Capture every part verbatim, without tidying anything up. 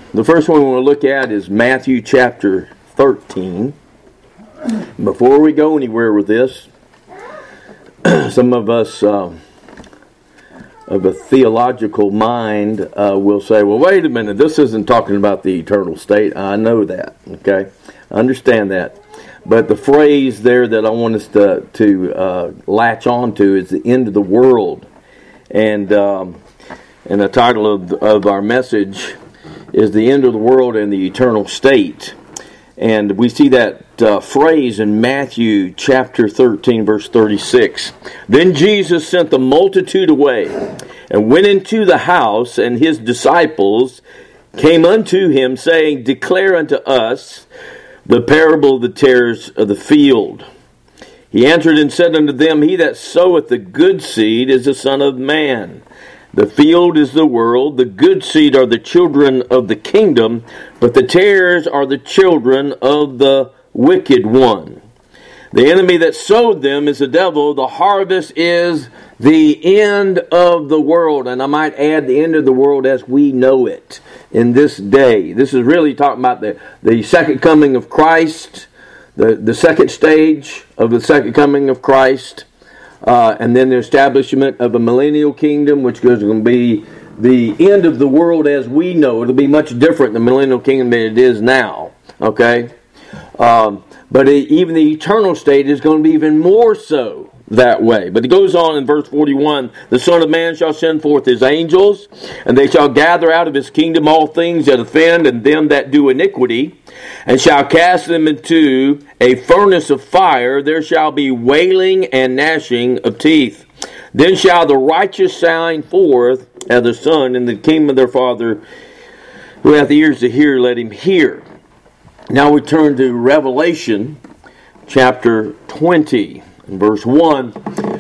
The first one we want to look at is Matthew chapter thirteen. Before we go anywhere with this, some of us uh, of a theological mind uh, will say, well, wait a minute, this isn't talking about the eternal state. I know that, okay? I understand that. But the phrase there that I want us to, to uh, latch on to is the end of the world. And, um, and the title of, of our message is the end of the world and the eternal state. And we see that uh, phrase in Matthew chapter thirteen, verse thirty-six. Then Jesus sent the multitude away and went into the house, and his disciples came unto him, saying, Declare unto us the parable of the tares of the field. He answered and said unto them, He that soweth the good seed is the Son of Man. The field is the world, the good seed are the children of the kingdom, but the tares are the children of the wicked one. The enemy that sowed them is the devil. The harvest is the end of the world. And I might add, the end of the world as we know it in this day. This is really talking about the, the second coming of Christ, the, the second stage of the second coming of Christ. Uh, and then the establishment of a millennial kingdom, which is going to be the end of the world as we know. It'll be much different than the millennial kingdom than it is now. Okay? Um, but it, even the eternal state is going to be even more so that way. But it goes on in verse forty-one, The Son of Man shall send forth his angels, and they shall gather out of his kingdom all things that offend and them that do iniquity, and shall cast them into a furnace of fire. There shall be wailing and gnashing of teeth. Then shall the righteous shine forth as the sun in the kingdom of their Father. Who hath ears to hear, let him hear. Now we turn to Revelation chapter twenty, verse one.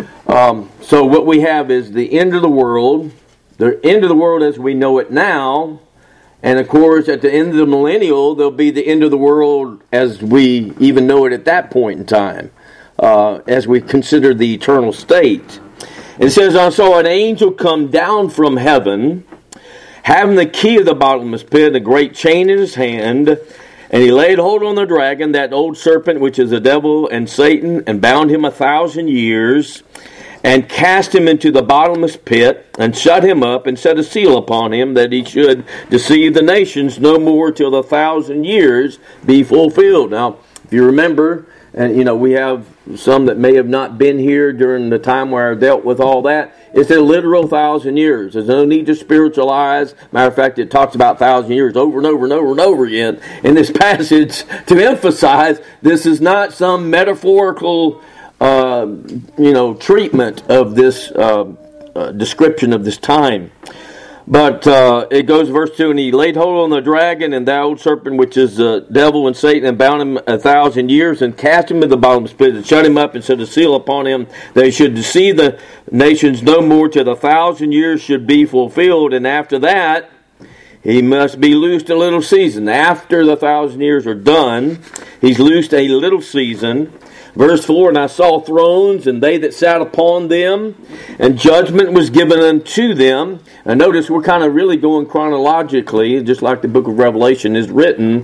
Um, so what we have is the end of the world, the end of the world as we know it now. And of course, at the end of the millennial, there'll be the end of the world as we even know it at that point in time, uh, as we consider the eternal state. It says, I saw an angel come down from heaven, having the key of the bottomless pit and a great chain in his hand, and he laid hold on the dragon, that old serpent which is the devil and Satan, and bound him a thousand years, and cast him into the bottomless pit, and shut him up, and set a seal upon him, that he should deceive the nations no more till the thousand years be fulfilled. Now, if you remember, and you know, we have some that may have not been here during the time where I dealt with all that. It's a literal thousand years. There's no need to spiritualize. Matter of fact, it talks about thousand years over and over and over and over again in this passage to emphasize this is not some metaphorical Uh, you know, treatment of this uh, uh, description of this time. But uh, it goes verse two, and he laid hold on the dragon and the old serpent, which is the devil and Satan, and bound him a thousand years, and cast him into the bottomless pit, and shut him up, and set a seal upon him, that he should deceive the nations no more till the thousand years should be fulfilled. And after that, he must be loosed a little season. After the thousand years are done, he's loosed a little season. Verse four, and I saw thrones, and they that sat upon them, and judgment was given unto them. And notice we're kind of really going chronologically, just like the book of Revelation is written.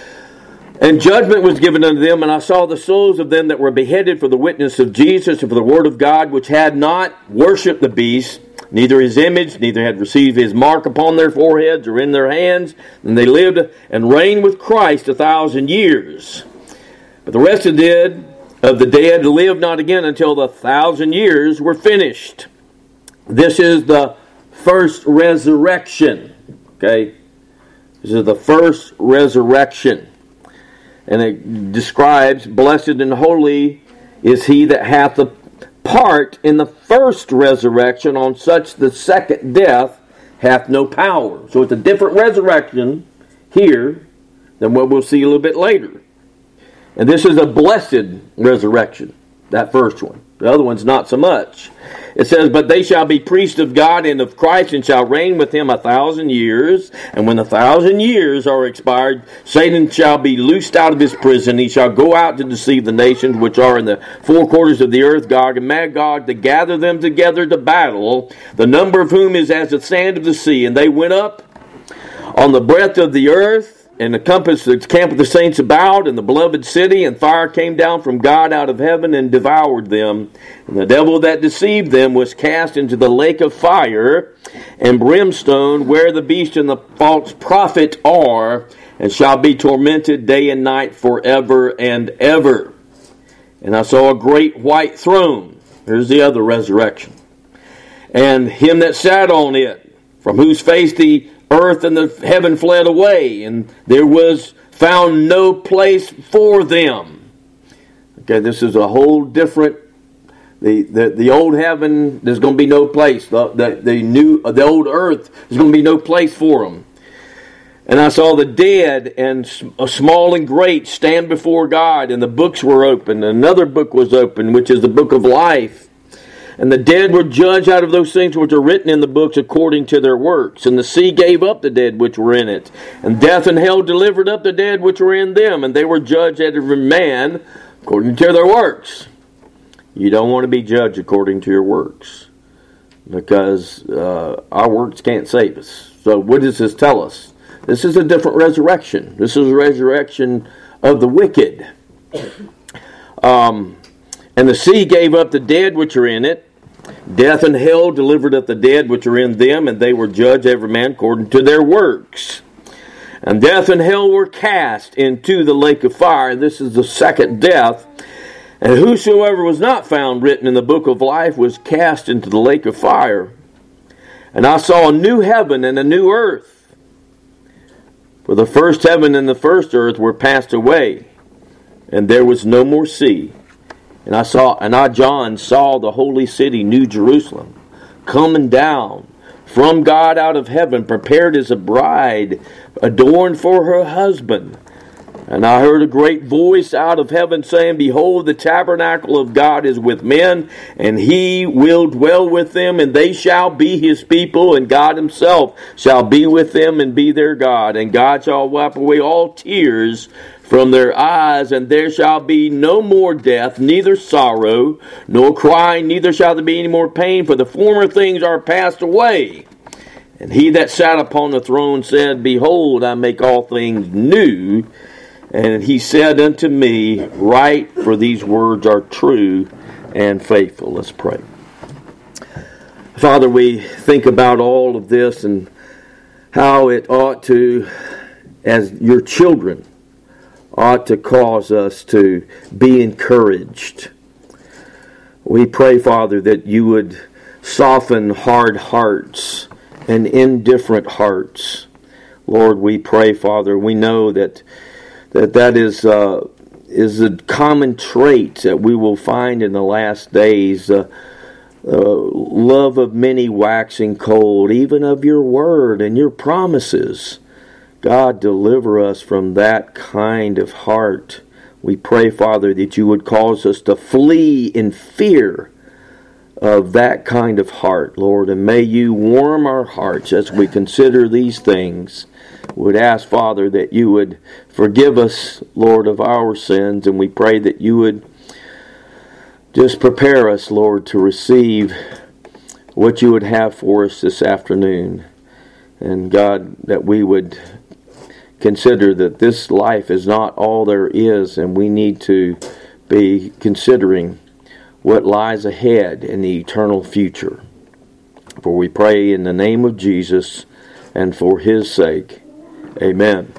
And judgment was given unto them, and I saw the souls of them that were beheaded for the witness of Jesus and for the word of God, which had not worshipped the beast, neither his image, neither had received his mark upon their foreheads or in their hands. And they lived and reigned with Christ a thousand years. But the rest of did... of the dead live not again until the thousand years were finished. This is the first resurrection. Okay? This is the first resurrection. And it describes, blessed and holy is he that hath a part in the first resurrection, on such the second death hath no power. So it's a different resurrection here than what we'll see a little bit later. And this is a blessed resurrection, that first one. The other one's not so much. It says, but they shall be priests of God and of Christ, and shall reign with him a thousand years. And when the thousand years are expired, Satan shall be loosed out of his prison. He shall go out to deceive the nations which are in the four quarters of the earth, Gog and Magog, to gather them together to battle, the number of whom is as the sand of the sea. And they went up on the breadth of the earth, and encompassed the camp of the saints about, and the beloved city, and fire came down from God out of heaven and devoured them. And the devil that deceived them was cast into the lake of fire and brimstone, where the beast and the false prophet are, and shall be tormented day and night forever and ever. And I saw a great white throne. Here's the other resurrection. And him that sat on it, from whose face the earth and the heaven fled away, and there was found no place for them. Okay, this is a whole different. The the, the old heaven, there's going to be no place. The, the the new the old earth, there's going to be no place for them. And I saw the dead, and small and great, stand before God, and the books were opened. Another book was opened, which is the book of life. And the dead were judged out of those things which are written in the books according to their works. And the sea gave up the dead which were in it. And death and hell delivered up the dead which were in them. And they were judged every man according to their works. You don't want to be judged according to your works, because uh, our works can't save us. So what does this tell us? This is a different resurrection. This is a resurrection of the wicked. Um... And the sea gave up the dead which are in it. Death and hell delivered up the dead which are in them, and they were judged every man according to their works. And death and hell were cast into the lake of fire. This is the second death. And whosoever was not found written in the book of life was cast into the lake of fire. And I saw a new heaven and a new earth. For the first heaven and the first earth were passed away, and there was no more sea. And I saw, and I, John, saw the holy city, New Jerusalem, coming down from God out of heaven, prepared as a bride, adorned for her husband. And I heard a great voice out of heaven saying, Behold, the tabernacle of God is with men, and he will dwell with them, and they shall be his people, and God himself shall be with them and be their God. And God shall wipe away all tears from their eyes, and there shall be no more death, neither sorrow, nor crying, neither shall there be any more pain, for the former things are passed away. And he that sat upon the throne said, Behold, I make all things new. And he said unto me, Write, for these words are true and faithful. Let's pray. Father, we think about all of this and how it ought to, as your children, ought to cause us to be encouraged. We pray, Father, that you would soften hard hearts and indifferent hearts. Lord, we pray, Father, we know that that, that is, uh, is a common trait that we will find in the last days. Uh, uh, love of many waxing cold, even of your word and your promises. God, deliver us from that kind of heart. We pray, Father, that you would cause us to flee in fear of that kind of heart, Lord. And may you warm our hearts as we consider these things. We would ask, Father, that you would forgive us, Lord, of our sins. And we pray that you would just prepare us, Lord, to receive what you would have for us this afternoon. And God, that we would consider that this life is not all there is, and we need to be considering what lies ahead in the eternal future. For we pray in the name of Jesus and for his sake. Amen.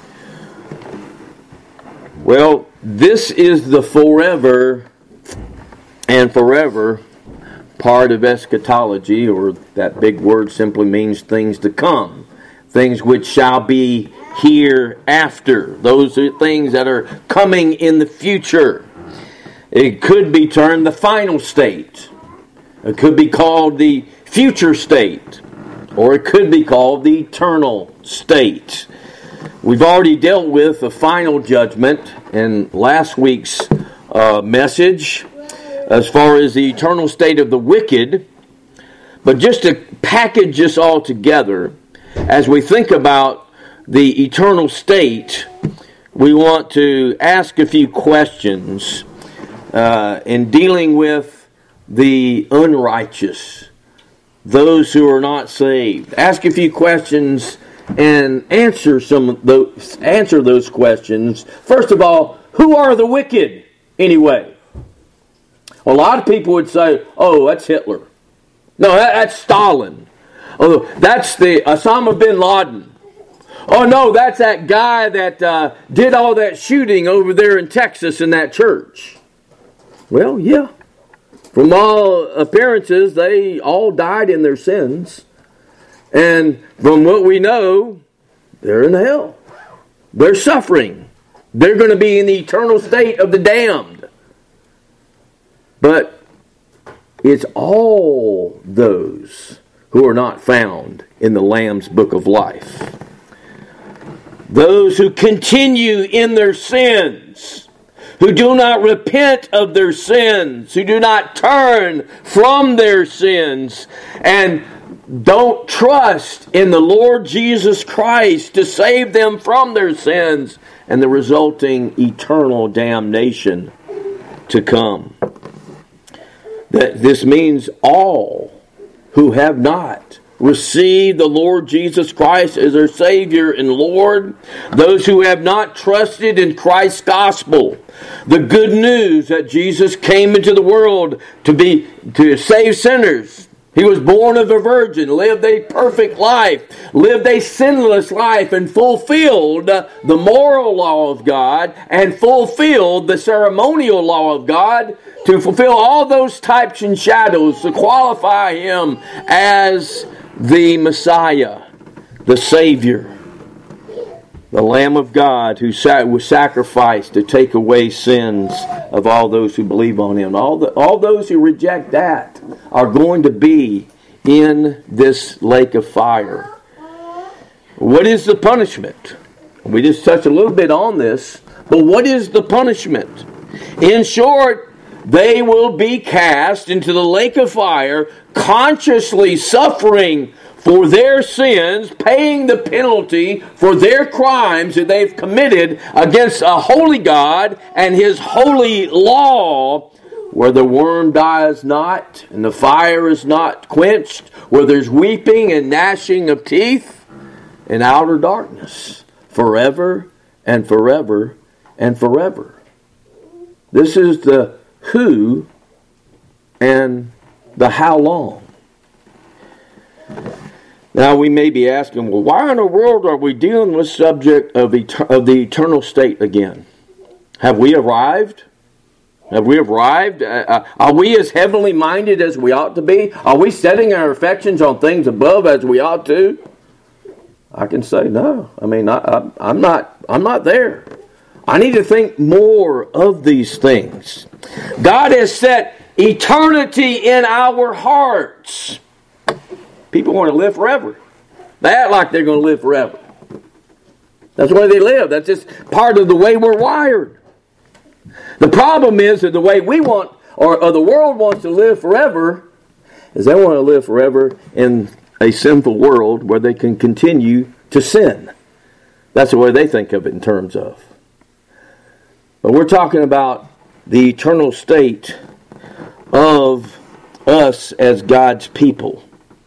Well, this is the forever and forever part of eschatology, or that big word simply means things to come. Things which shall be hereafter. Those are things that are coming in the future. It could be termed the final state. It could be called the future state. Or it could be called the eternal state. We've already dealt with the final judgment in last week's uh, message as far as the eternal state of the wicked. But just to package this all together, as we think about the eternal state, we want to ask a few questions uh, in dealing with the unrighteous, those who are not saved. Ask a few questions and answer some of those, answer those questions. First of all, who are the wicked anyway? A lot of people would say, "Oh, that's Hitler. No, that, that's Stalin. Oh, that's the Osama bin Laden. Oh no, that's that guy that uh, did all that shooting over there in Texas in that church." Well, yeah. From all appearances, they all died in their sins. And from what we know, they're in hell. They're suffering. They're going to be in the eternal state of the damned. But it's all those who are not found in the Lamb's Book of Life. Those who continue in their sins, who do not repent of their sins, who do not turn from their sins, and don't trust in the Lord Jesus Christ to save them from their sins and the resulting eternal damnation to come. That this means all who have not received the Lord Jesus Christ as their Savior and Lord, those who have not trusted in Christ's gospel, the good news that Jesus came into the world to be to save sinners. He was born of a virgin, lived a perfect life, lived a sinless life, and fulfilled the moral law of God, and fulfilled the ceremonial law of God, to fulfill all those types and shadows to qualify Him as the Messiah, the Savior, the Lamb of God who was sacrificed to take away sins of all those who believe on Him. All, the, all those who reject that are going to be in this lake of fire. What is the punishment? We just touched a little bit on this, but what is the punishment? In short, they will be cast into the lake of fire, consciously suffering for their sins, paying the penalty for their crimes that they've committed against a holy God and His holy law, where the worm dies not and the fire is not quenched, where there's weeping and gnashing of teeth and outer darkness, forever and forever and forever. This is the who and the how long. Now we may be asking, well, why in the world are we dealing with the subject of, et- of the eternal state again? Have we arrived? Have we arrived? Uh, are we as heavenly minded as we ought to be? Are we setting our affections on things above as we ought to? I can say no. I mean, I, I, I'm not. I'm not there. I need to think more of these things. God has set eternity in our hearts. People want to live forever. They act like they're going to live forever. That's the way they live. That's just part of the way we're wired. The problem is that the way we want, or, or the world wants to live forever, is they want to live forever in a sinful world where they can continue to sin. That's the way they think of it in terms of. But we're talking about the eternal state of us as God's people.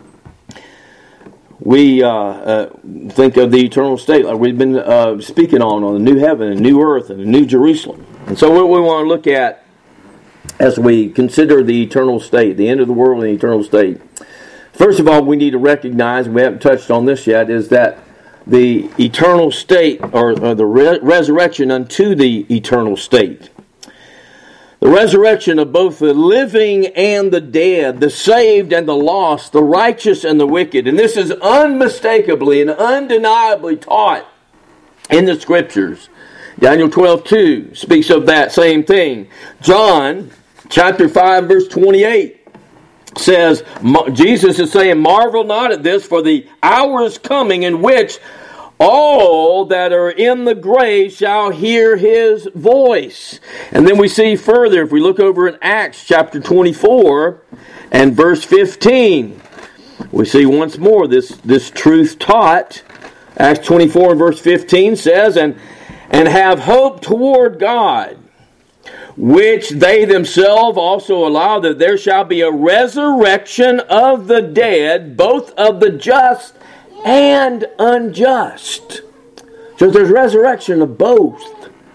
We uh, uh, think of the eternal state like we've been uh, speaking on, on the new heaven and new earth and the new Jerusalem. And so what we want to look at as we consider the eternal state, the end of the world and the eternal state. First of all, we need to recognize, we haven't touched on this yet, is that the eternal state, or, or the re- resurrection unto the eternal state. The resurrection of both the living and the dead, the saved and the lost, the righteous and the wicked. And this is unmistakably and undeniably taught in the Scriptures. Daniel twelve two speaks of that same thing. John chapter five verse twenty-eight says, Jesus is saying, "Marvel not at this, for the hour is coming in which all that are in the grave shall hear His voice." And then we see further, if we look over in Acts chapter twenty-four and verse fifteen, we see once more this, this truth taught. Acts twenty-four and verse fifteen says, and, and have hope toward God, which they themselves also allow, that there shall be a resurrection of the dead, both of the just and unjust. So there's resurrection of both.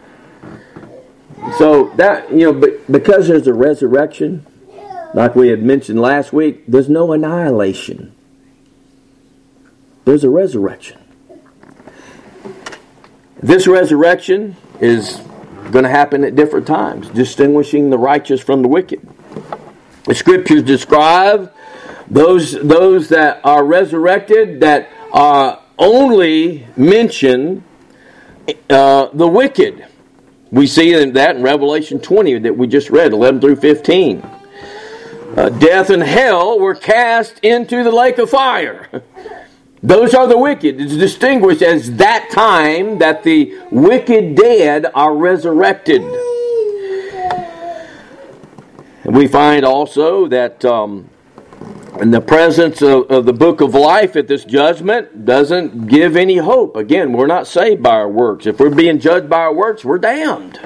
So that, you know, but because there's a resurrection, like we had mentioned last week, there's no annihilation. There's a resurrection. This resurrection is going to happen at different times, distinguishing the righteous from the wicked. The Scriptures describe those those that are resurrected that uh, only mention uh, the wicked. We see that in Revelation twenty that we just read, eleven through fifteen. Uh, death and hell were cast into the lake of fire. Those are the wicked. It's distinguished as that time that the wicked dead are resurrected. And we find also that um, in the presence of, of the book of life at this judgment doesn't give any hope. Again, we're not saved by our works. If we're being judged by our works, we're damned.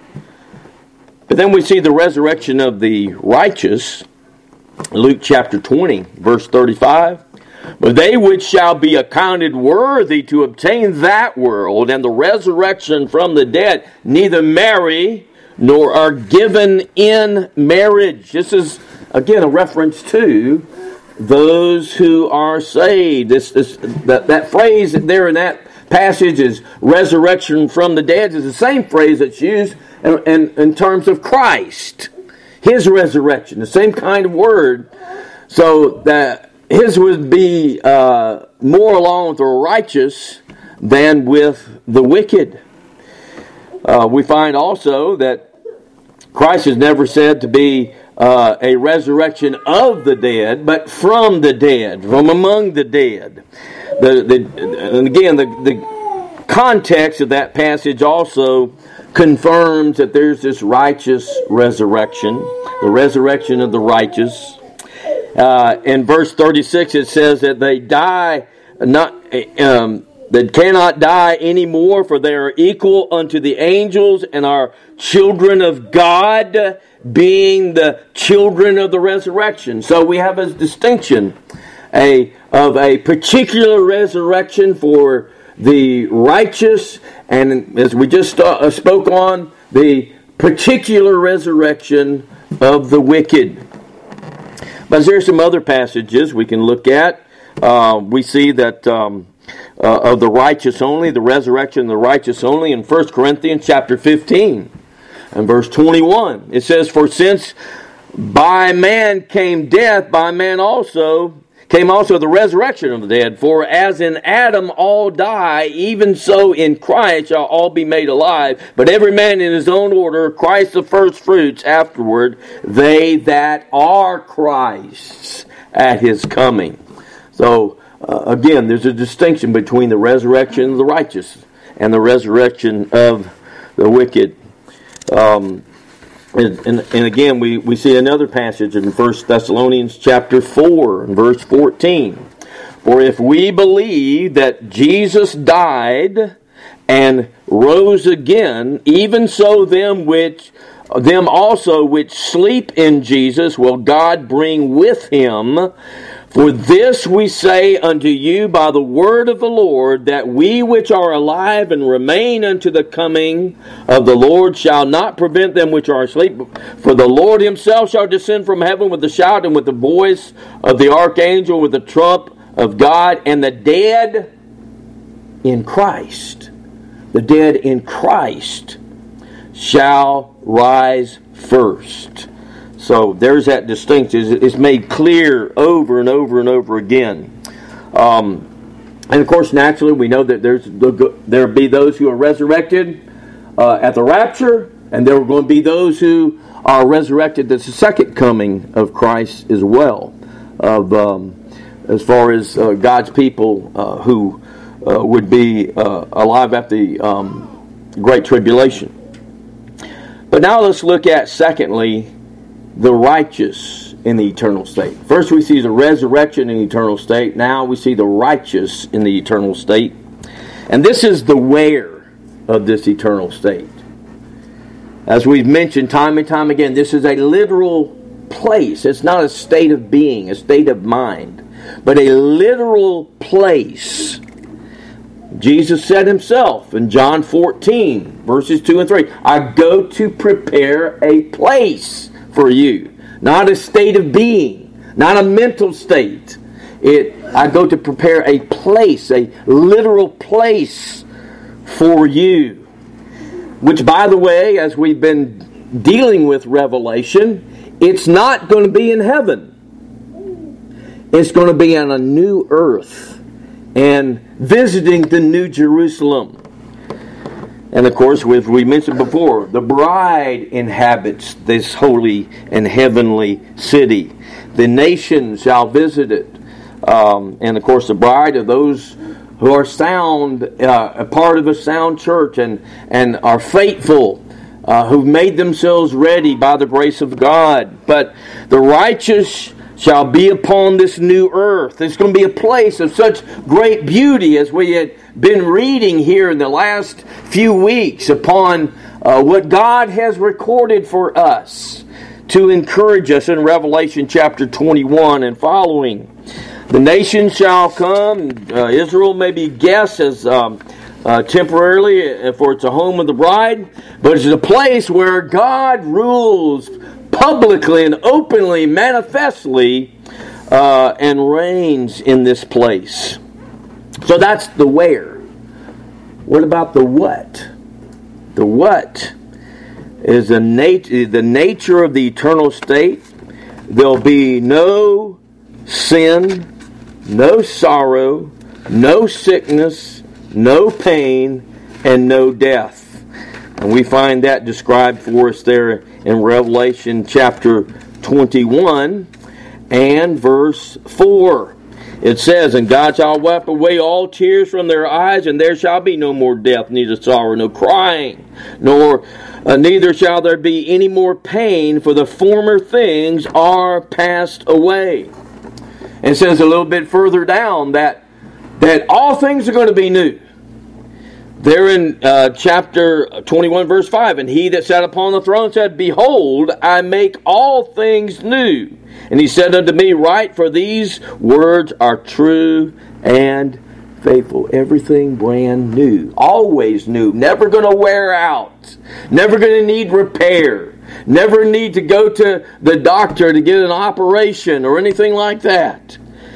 But then we see the resurrection of the righteous. Luke chapter twenty, verse thirty-five. But they which shall be accounted worthy to obtain that world and the resurrection from the dead neither marry nor are given in marriage. This is, again, a reference to those who are saved. This, this that, that phrase there in that passage is resurrection from the dead is the same phrase that's used in, in, in terms of Christ. His resurrection, the same kind of word. So that his would be uh, more along with the righteous than with the wicked. Uh, we find also that Christ is never said to be uh, a resurrection of the dead, but from the dead, from among the dead. The, the, and again, the, the context of that passage also confirms that there's this righteous resurrection, the resurrection of the righteous. Uh, in verse thirty-six, it says that they die not, um, that cannot die anymore, for they are equal unto the angels and are children of God, being the children of the resurrection. So we have a distinction a of a particular resurrection for the righteous, and as we just uh, spoke on, the particular resurrection of the wicked. But there are some other passages we can look at. Uh, we see that um, uh, of the righteous only, the resurrection of the righteous only in First Corinthians chapter fifteen and verse twenty-one. It says, "For since by man came death, by man also came also the resurrection of the dead. For as in Adam all die, even so in Christ shall all be made alive. But every man in his own order, Christ the first fruits, afterward they that are Christ's at his coming." So, uh, again, there's a distinction between the resurrection of the righteous and the resurrection of the wicked. Um, and, and, and again, we, we see another passage in First Thessalonians chapter four and verse fourteen. "For if we believe that Jesus died and rose again, even so them which them also which sleep in Jesus will God bring with him. For this we say unto you by the word of the Lord, that we which are alive and remain unto the coming of the Lord shall not prevent them which are asleep. For the Lord himself shall descend from heaven with a shout and with the voice of the archangel, with the trump of God, and the dead in Christ, the dead in Christ shall rise first." So there's that distinction. It's made clear over and over and over again. Um, and of course, naturally, we know that there's there'll be those who are resurrected uh, at the rapture, and there are going to be those who are resurrected at the second coming of Christ as well. Of um, as far as uh, God's people uh, who uh, would be uh, alive at the um, Great Tribulation. But now let's look at, secondly, the righteous in the eternal state. First we see the resurrection in the eternal state. Now we see the righteous in the eternal state. And this is the where of this eternal state. As we've mentioned time and time again, this is a literal place. It's not a state of being, a state of mind. but a literal place. Jesus said himself in John fourteen, verses two and three, I go to prepare a place for you. Not a state of being, not a mental state. It, I go to prepare a place, a literal place for you. Which, by the way, as we've been dealing with Revelation, it's not going to be in heaven. It's going to be on a new earth and visiting the New Jerusalem. And of course, as we mentioned before, the bride inhabits this holy and heavenly city. The nations shall visit it. Um, and of course, the bride of those who are sound, uh, a part of a sound church and, and are faithful, uh, who've made themselves ready by the grace of God. But the righteous shall be upon this new earth. It's going to be a place of such great beauty as we had been reading here in the last few weeks upon uh, what God has recorded for us to encourage us in Revelation chapter twenty-one and following. The nations shall come. Uh, Israel may be guessed as um, uh, temporarily, for it's a home of the bride, but it's a place where God rules publicly and openly, manifestly, uh, and reigns in this place. So that's the where. What about the what? The what is the, nat- the nature of the eternal state. There'll be no sin, no sorrow, no sickness, no pain, and no death. And we find that described for us there in Revelation chapter twenty-one and verse four. It says, and God shall wipe away all tears from their eyes, and there shall be no more death, neither sorrow, no crying, nor uh, neither shall there be any more pain, for the former things are passed away. And it says a little bit further down that, that all things are going to be new. There in uh, chapter twenty-one, verse five, and he that sat upon the throne said, behold, I make all things new. And he said unto me, write, for these words are true and faithful. Everything brand new. Always new. Never going to wear out. Never going to need repair. Never need to go to the doctor to get an operation or anything like that.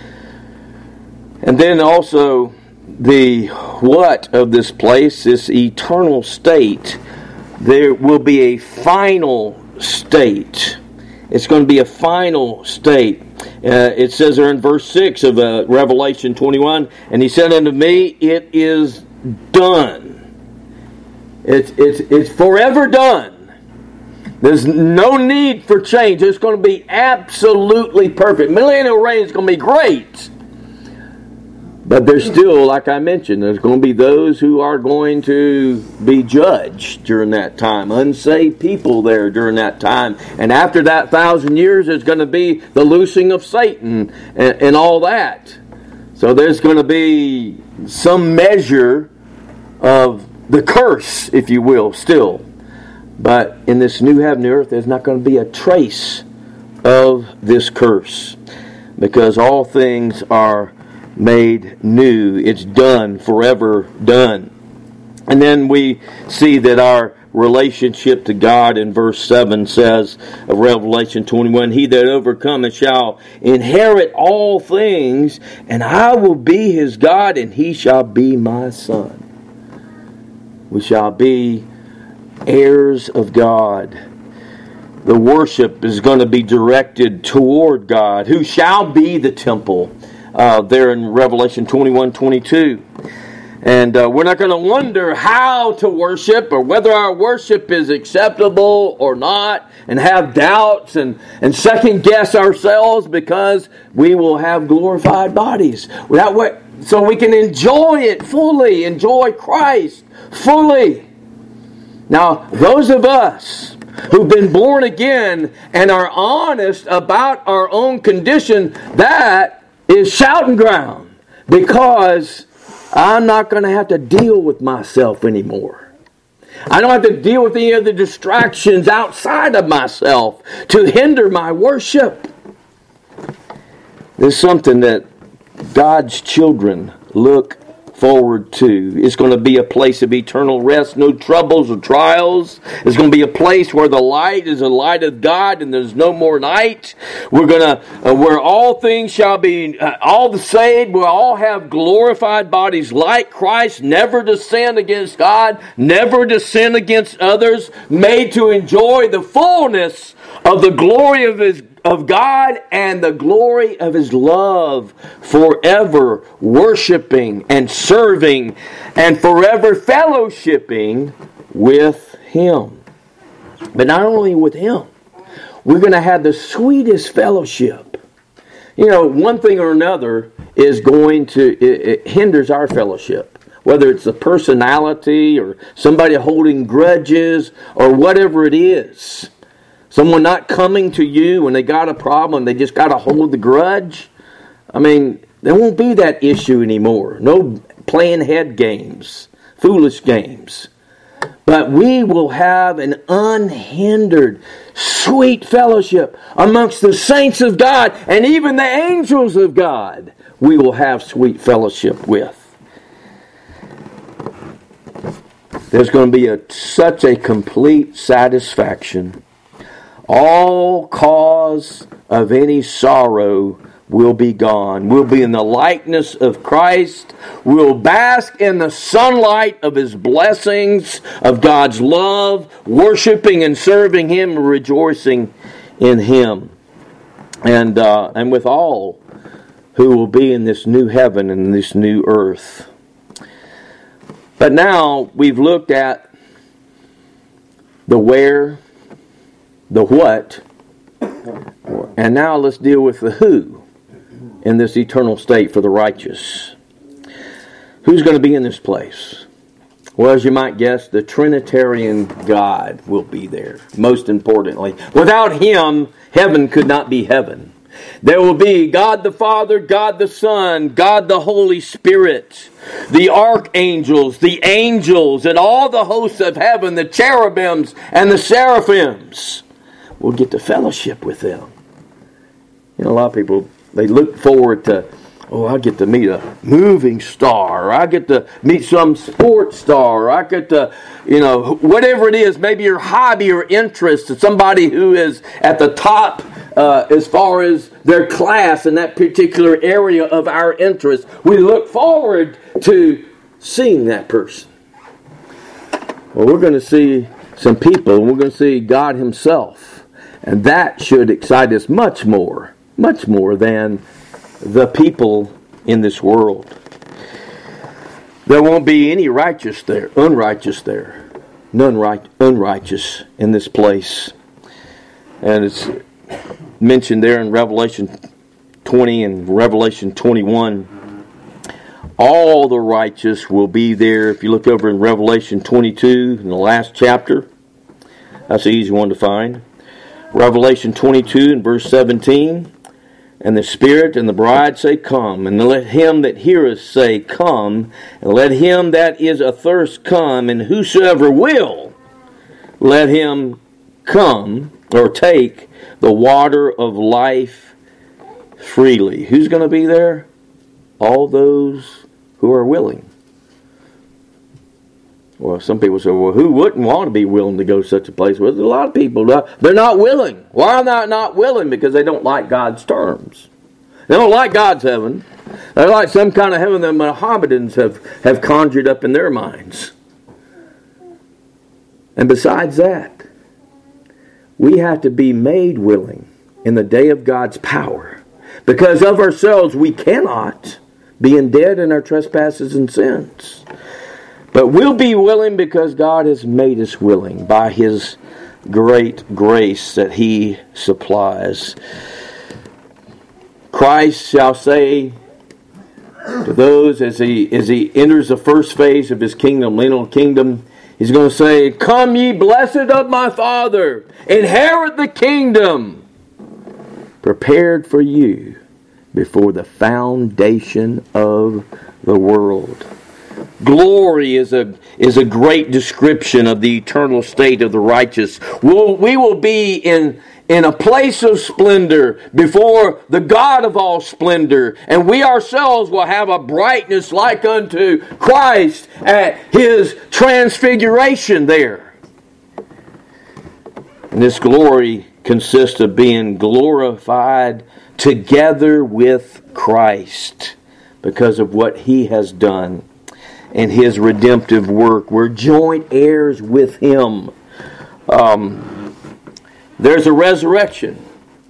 And then also the what of this place, this eternal state, there will be a final state. It's going to be a final state. Uh, it says there in verse six of uh, Revelation twenty-one, and he said unto me, it is done. It's, it's, it's forever done. There's no need for change. It's going to be absolutely perfect. Millennial reign is going to be great. But there's still, like I mentioned, there's going to be those who are going to be judged during that time. Unsaved people there during that time. And after that thousand years, there's going to be the loosing of Satan and, and all that. So there's going to be some measure of the curse, if you will, still. But in this new heaven and earth, there's not going to be a trace of this curse. Because all things are made new. It's done, forever done. And then we see that our relationship to God in verse seven says of Revelation twenty-one, he that overcometh shall inherit all things, and I will be his God, and he shall be my son. We shall be heirs of God. The worship is going to be directed toward God, who shall be the temple. Uh, there in Revelation twenty-one twenty-two. And uh, we're not going to wonder how to worship or whether our worship is acceptable or not, and have doubts and, and second guess ourselves, because we will have glorified bodies. That way, so we can enjoy it fully, enjoy Christ fully. Now, those of us who've been born again and are honest about our own condition, that is shouting ground, because I'm not going to have to deal with myself anymore. I don't have to deal with any of the distractions outside of myself to hinder my worship. This is something that God's children look forward to. It's going to be a place of eternal rest, no troubles or trials. It's going to be a place where the light is the light of God and there's no more night. We're going to, uh, where all things shall be, uh, all the saved will all have glorified bodies like Christ, never to sin against God, never to sin against others, made to enjoy the fullness of the glory of His of God and the glory of His love, forever worshiping and serving and forever fellowshipping with Him. But not only with Him, we're going to have the sweetest fellowship. You know, one thing or another is going to, it, it hinders our fellowship. Whether it's a personality or somebody holding grudges or whatever it is. Someone not coming to you when they got a problem, they just got to hold the grudge. I mean, there won't be that issue anymore. No playing head games, foolish games. But we will have an unhindered, sweet fellowship amongst the saints of God and even the angels of God. We will have sweet fellowship with. There's going to be a, such a complete satisfaction. All cause of any sorrow will be gone. We'll be in the likeness of Christ. We'll bask in the sunlight of His blessings, of God's love, worshiping and serving Him, rejoicing in Him. And, uh, and with all who will be in this new heaven and this new earth. But now we've looked at the where, the what, and now let's deal with the who in this eternal state for the righteous. Who's going to be in this place? Well, as you might guess, the Trinitarian God will be there, most importantly. Without Him, heaven could not be heaven. There will be God the Father, God the Son, God the Holy Spirit, the archangels, the angels, and all the hosts of heaven, the cherubims and the seraphims. We'll get to fellowship with them. You know, a lot of people, they look forward to, oh, I get to meet a moving star, or I get to meet some sports star, or I get to, you know, whatever it is, maybe your hobby or interest, to somebody who is at the top uh, as far as their class in that particular area of our interest. We look forward to seeing that person. Well, we're going to see some people, and we're going to see God Himself. And that should excite us much more, much more than the people in this world. There won't be any righteous there, unrighteous there. None right, unrighteous in this place. And it's mentioned there in Revelation twenty and Revelation twenty-one. All the righteous will be there. If you look over in Revelation twenty-two, in the last chapter, that's an easy one to find. Revelation twenty-two and verse seventeen. And the Spirit and the bride say, Come. And let him that heareth say, Come. And let him that is athirst come. And whosoever will, let him come or take the water of life freely. Who's going to be there? All those who are willing. Well, some people say, well, who wouldn't want to be willing to go to such a place? Well, there's a lot of people, they're not willing. Why are they not willing? Because they don't like God's terms. They don't like God's heaven. They like some kind of heaven that Mohammedans have, have conjured up in their minds. And besides that, we have to be made willing in the day of God's power. Because of ourselves, we cannot, being dead in our trespasses and sins. But we'll be willing because God has made us willing by His great grace that He supplies. Christ shall say to those as He as He enters the first phase of His kingdom, millennial kingdom, He's going to say, Come ye blessed of my Father, inherit the kingdom prepared for you before the foundation of the world. Glory is a is a great description of the eternal state of the righteous. We'll, we will be in, in a place of splendor before the God of all splendor. And we ourselves will have a brightness like unto Christ at His transfiguration there. And this glory consists of being glorified together with Christ because of what He has done and His redemptive work. We're joint heirs with Him. Um, there's a resurrection.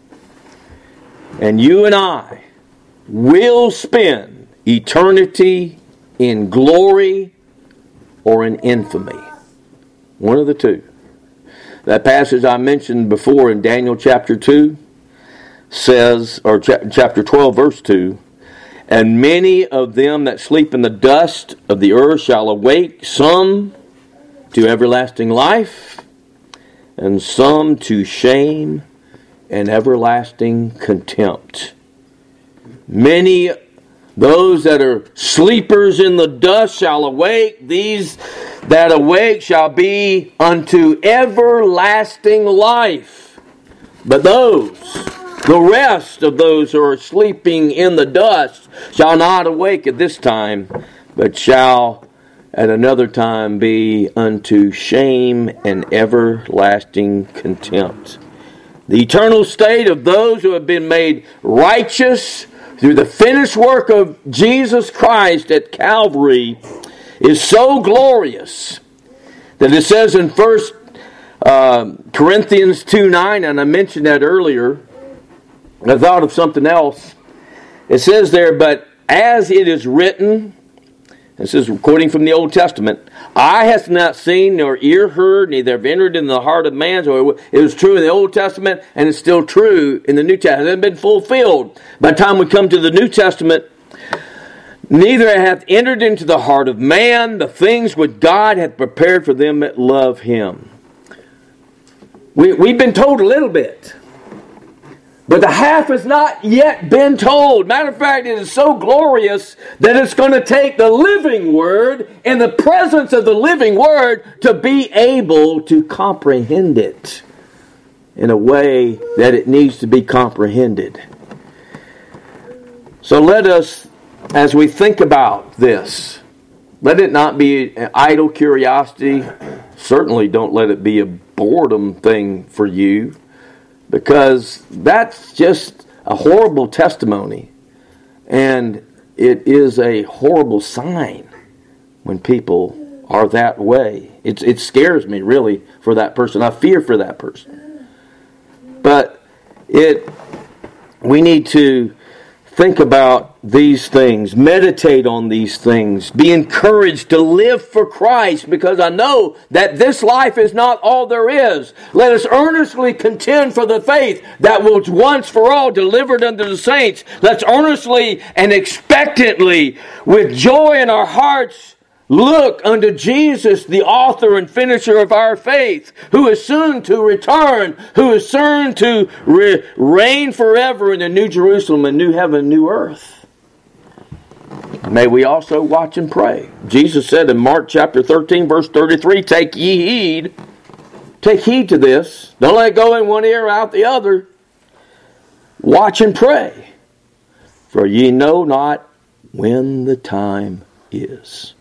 And you and I will spend eternity in glory or in infamy. One of the two. That passage I mentioned before in Daniel chapter two says, or chapter twelve verse two, and many of them that sleep in the dust of the earth shall awake, some to everlasting life, and some to shame and everlasting contempt. Many, those that are sleepers in the dust shall awake. These that awake shall be unto everlasting life. But those, the rest of those who are sleeping in the dust, shall not awake at this time, but shall at another time be unto shame and everlasting contempt. The eternal state of those who have been made righteous through the finished work of Jesus Christ at Calvary is so glorious that it says in First uh, Corinthians two nine, and I mentioned that earlier, I thought of something else. It says there, but as it is written, this is quoting from the Old Testament, eye hath not seen, nor ear heard, neither have entered in the heart of man. So it was true in the Old Testament, and it's still true in the New Testament. It hasn't been fulfilled. By the time we come to the New Testament, neither hath entered into the heart of man the things which God hath prepared for them that love Him. We, we've been told a little bit. But the half has not yet been told. Matter of fact, it is so glorious that it's going to take the living Word and the presence of the living Word to be able to comprehend it in a way that it needs to be comprehended. So let us, as we think about this, let it not be an idle curiosity. Certainly don't let it be a boredom thing for you, because that's just a horrible testimony. And it is a horrible sign when people are that way. It, it scares me, really, for that person. I fear for that person. But it, we need to think about these things, meditate on these things, be encouraged to live for Christ, because I know that this life is not all there is. Let us earnestly contend for the faith that was once for all delivered unto the saints. Let's earnestly and expectantly, with joy in our hearts, look unto Jesus, the author and finisher of our faith, who is soon to return, who is soon to re- reign forever in the new Jerusalem and new heaven and new earth. May we also watch and pray. Jesus said in Mark chapter thirteen, verse thirty-three, take ye heed. Take heed to this. Don't let it go in one ear, out the other. Watch and pray. For ye know not when the time is.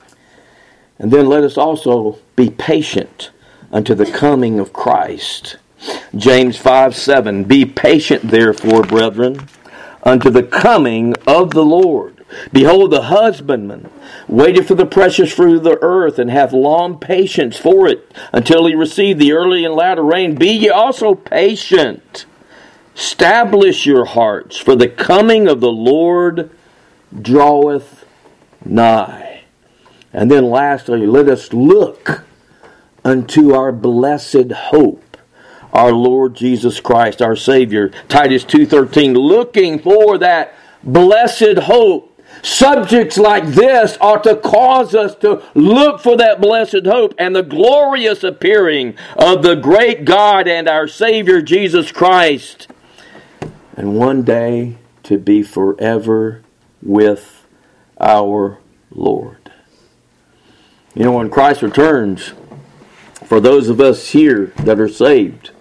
And then let us also be patient unto the coming of Christ. James five seven, be patient therefore, brethren, unto the coming of the Lord. Behold, the husbandman waited for the precious fruit of the earth, and hath long patience for it, until he receive the early and latter rain. Be ye also patient. Establish your hearts, for the coming of the Lord draweth nigh. And then lastly, let us look unto our blessed hope, our Lord Jesus Christ, our Savior. Titus two thirteen, looking for that blessed hope. Subjects like this ought to cause us to look for that blessed hope and the glorious appearing of the great God and our Savior Jesus Christ. And one day to be forever with our Lord. You know, when Christ returns, for those of us here that are saved,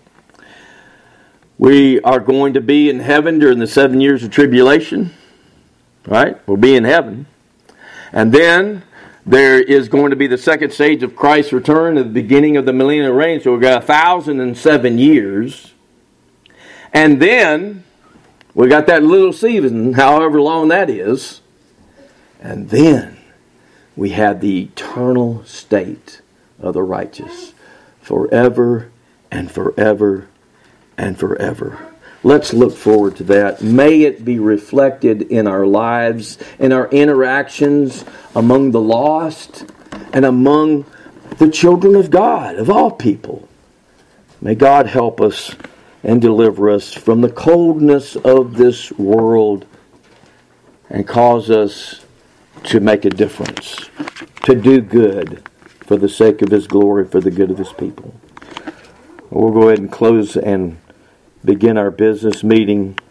we are going to be in heaven during the seven years of tribulation. Right? We'll be in heaven. And then there is going to be the second stage of Christ's return at the beginning of the millennial reign. So we've got a thousand and seven years. And then we got that little season, however long that is. And then we have the eternal state of the righteous. Forever and forever and forever. Let's look forward to that. May it be reflected in our lives, in our interactions among the lost, and among the children of God, of all people. May God help us and deliver us from the coldness of this world and cause us to make a difference, to do good for the sake of His glory, for the good of His people. We'll go ahead and close and begin our business meeting.